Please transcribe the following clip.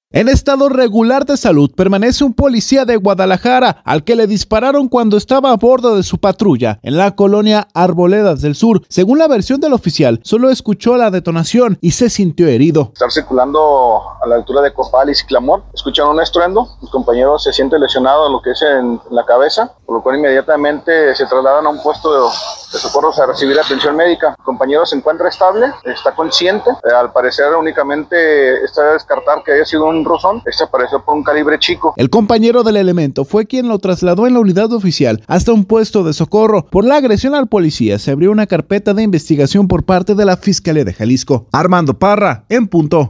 En estado regular de salud permanece un policía de Guadalajara al que le dispararon cuando estaba a bordo de su patrulla en la colonia Arboledas del Sur. Según la versión del oficial, solo escuchó la detonación y se sintió herido. Estar circulando a la altura de Copal y Ciclamor, escucharon un estruendo, mi compañero se siente lesionado en lo que es en la cabeza, por lo cual inmediatamente se trasladan a un puesto de socorros a recibir atención médica. El compañero se encuentra estable, está consciente, al parecer únicamente está de descartar que haya sido un rozón, apareció por un calibre chico. El compañero del elemento fue quien lo trasladó en la unidad oficial hasta un puesto de socorro. Por la agresión al policía se abrió una carpeta de investigación por parte de la Fiscalía de Jalisco. Armando Parra, en punto.